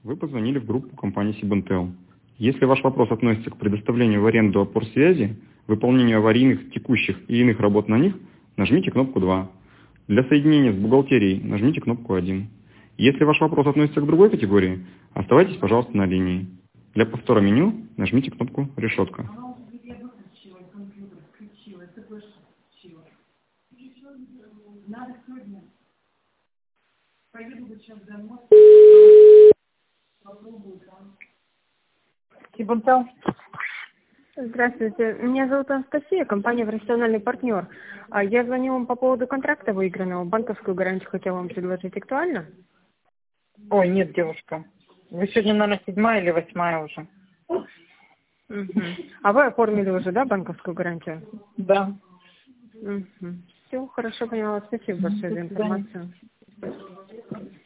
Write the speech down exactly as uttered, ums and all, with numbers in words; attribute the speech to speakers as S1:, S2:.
S1: Вы позвонили в группу компании Сибинтел. Если ваш вопрос относится к предоставлению в аренду опор связи, выполнению аварийных, текущих и иных работ на них, нажмите кнопку два. Для соединения с бухгалтерией нажмите кнопку один. Если ваш вопрос относится к другой категории, оставайтесь, пожалуйста, на линии. Для повтора меню нажмите кнопку «Решетка».
S2: Сибинтел.
S3: Здравствуйте, меня зовут Анастасия, компания «Профессиональный партнер». А Я звоню вам по поводу контракта выигранного, банковскую гарантию хотела вам предложить. Актуально?
S2: Ой, нет, девушка. Вы сегодня, наверное, седьмая или восьмая уже.
S3: Угу. А вы оформили уже, да, банковскую гарантию?
S2: Да.
S3: Угу. Все, хорошо, поняла. Спасибо большое за информацию.